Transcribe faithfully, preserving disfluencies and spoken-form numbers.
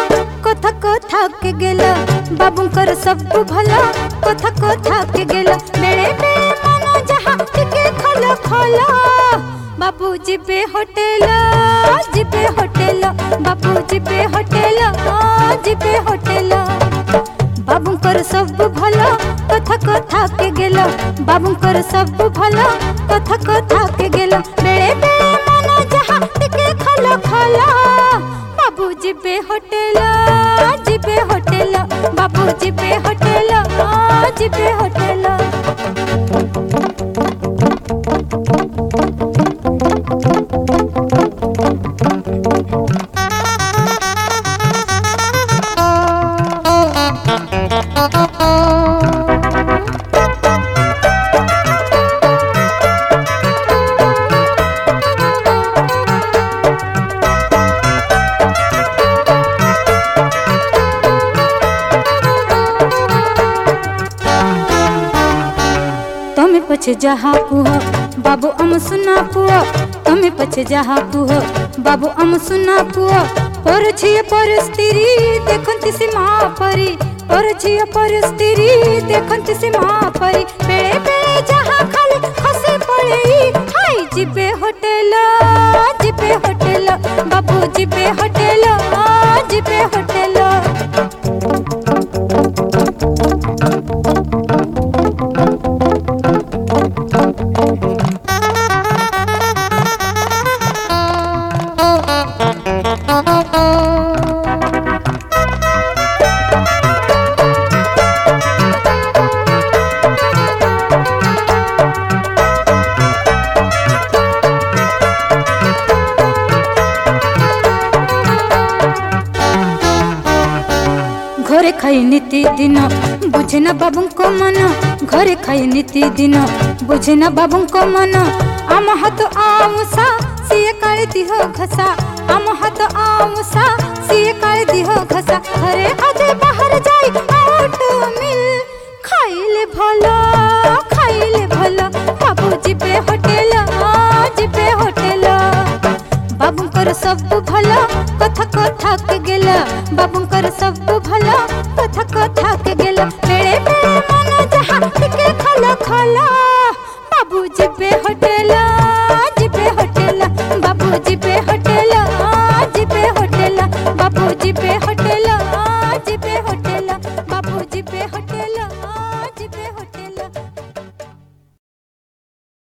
कथा कथा के गेला बाबूंकर सब भला कथा कथा के गेला बेड़े बेड़े मन जहाँ टिके खोला खोला बाबू जिबे होटल जिबे होटल बाबू जिबे होटल जिबे होटल बाबूंकर सब भला कथा कथा के गेला बाबूंकर सब भला कथा कथा के गेला बेड़े बेड़े मन जहाँ टिके खोला खोला बाबू जिबे होटल जिबे होटल बाबू जिबे होटल जिबे होटल पछे जहाँ पुह बाबू अम सुना पुआ तमे पछे जहाँ पुह बाबू अम सुना पुआ पर छिए पर स्त्री देखंती से माँ परी पर छिए पर स्त्री देखंती से माँ परी बेड़े बेड़े जहाँ खाली हंसे पड़े हाय जिबे होटल जिबे होटल बाबू जिबे होटल जिबे होटल घरे खाई नीति दिन बुझे ना बाबू को मन घरे खाई नीति दिन बुझे ना बाबू को मन आम हाथ आमुसा सिए काले दिह घसा आम हाथ आमुसा सिए काले दिह घसा घरे आजे बाहर जाई आउट मिल खाइले भला खाइले भला बाबू जिबे होटल जिबे होटल बाबूंकर सब भला कथा कथा के गेला बाबूंकर सब भला कथा कथा के गेला बेड़े बेड़े मन जहाँ टिके खोला खोला बाबू जिबे होटल जिबे होटल बाबू जिबे होटल जिबे होटल बाबू जिबे होटल जिबे होटल।